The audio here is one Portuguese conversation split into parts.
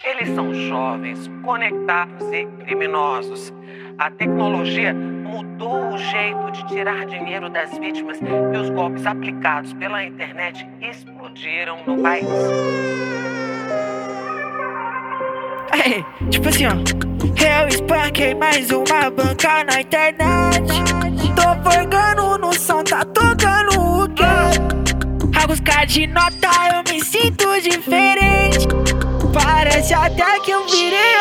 Eles são jovens, conectados e criminosos. A tecnologia mudou o jeito de tirar dinheiro das vítimas e os golpes aplicados pela internet explodiram no país. Tipo assim, ó. Eu espanquei mais uma banca na internet. Tô forgando no som, tá tocando o quê? A buscar de nota eu me sinto diferente. Parece até que eu virei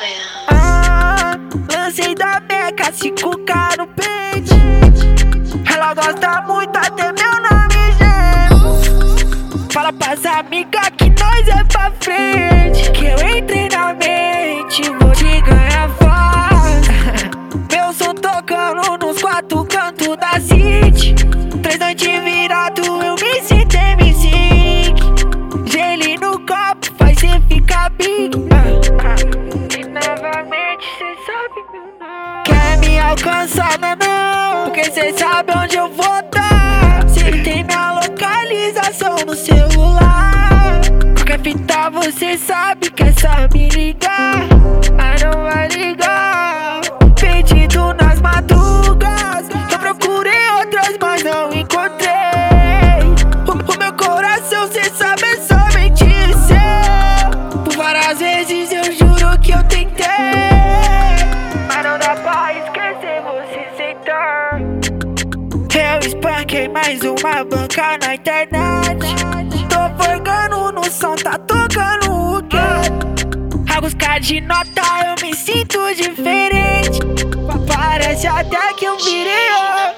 lancei da beca 5K no peito. Ela gosta muito até meu nome, gente. Fala pras amigas que nós é pra frente. Que eu entrei na mente, vou te ganhar fácil. Meu som tocando nos 4 cantos da city. 3 noites virado eu me sinto MC. Gelo no copo faz cê ficar big. E novamente cê sabe meu nome. Quer me alcançar, não? Porque cê sabe onde eu vou tá. Cê tem minha localização no celular. Qualquer fita você sabe que é só me ligar. Mas não vai ligar. Perdido nas madrugas. Eu procurei outras, mas não encontrei. O meu coração cê sabe é somente seu. Por várias vezes eu juro que eu tentei, mas não dá pra esquecer você sentar. Eu espanquei mais uma banca na internet. Tô forgando no som, tá tocando o quê? A buscar de nota eu me sinto diferente. Parece até que eu virei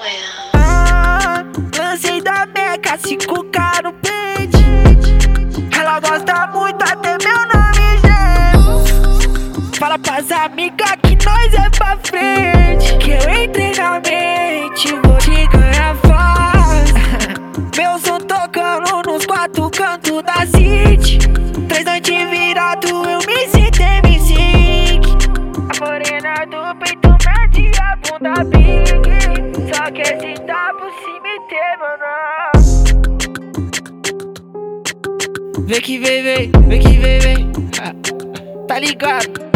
lancei da beca 5K no peito. Ela gosta muito até meu nome, gente. Fala pras amigas que nós é pra frente. Que eu entrei na mente, vou te ganhar fácil. Meu som tocando nos 4 cantos da city. 3 noites virado eu me sinto MC. A morena do peito mete a bunda big. Só quer sentar por cima e ter meu nome. Vem que vem, vem que vem. Tá ligado?